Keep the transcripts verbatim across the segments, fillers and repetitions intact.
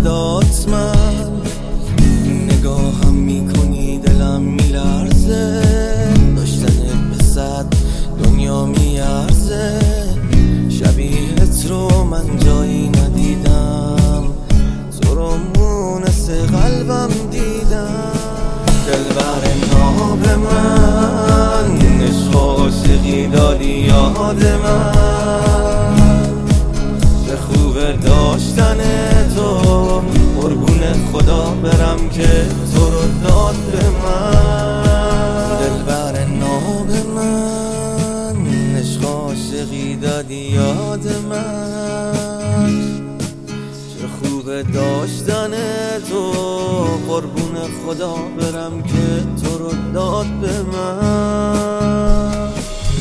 صدات من نگاهم میکنی دلم میلرزه، داشتنت به صد دنیا میارزه. شبیهت رو من جایی ندیدم، تو رو مونس قلبم دیدم. دلبر ناب من عشق عاشقی دادی یاد من، به خوب داشتن تو قربون خدا برم که تو رو داد به من. دلبر ناب من عشق عاشقی دادی یاد من، چه خوب داشتن تو قربون خدا برم که تو رو داد به من.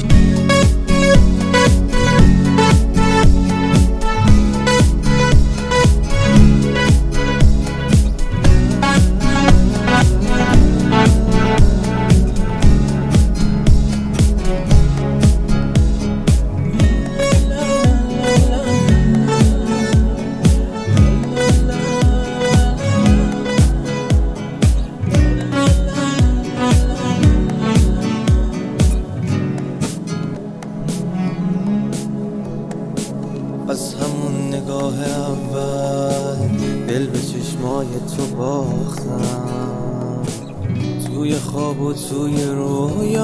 از همون نگاه اول دل به چشمای تو باختم، توی خواب و توی رویام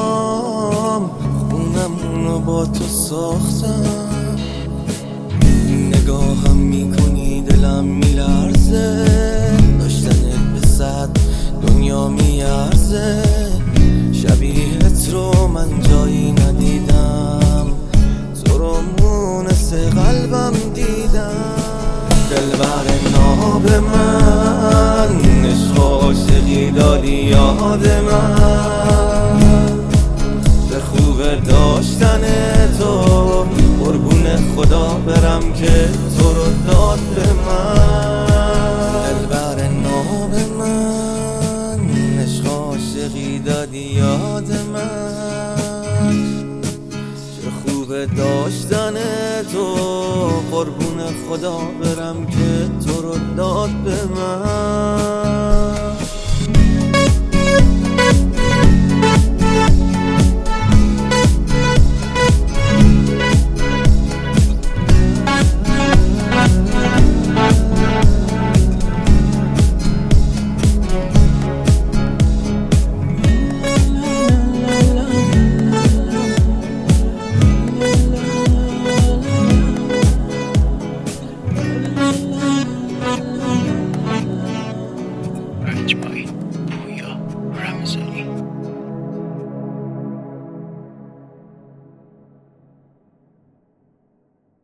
خونمونو با تو ساختم. نگاهم میکنی دلم میلرزه، داشتنت به صد دنیا میارزه. شبیهت رو من جایی ندیدم، تو رو مونس قلبم دیدم. دلبر ناب من عشق عاشقی دادی یاد من، به خوب داشتن تو قربون خدا برم که تو رو داد به من. دلبر ناب من عشق عاشقی دادی یاد من، داشتن تو قربون خدا برم که تو رو داد به من.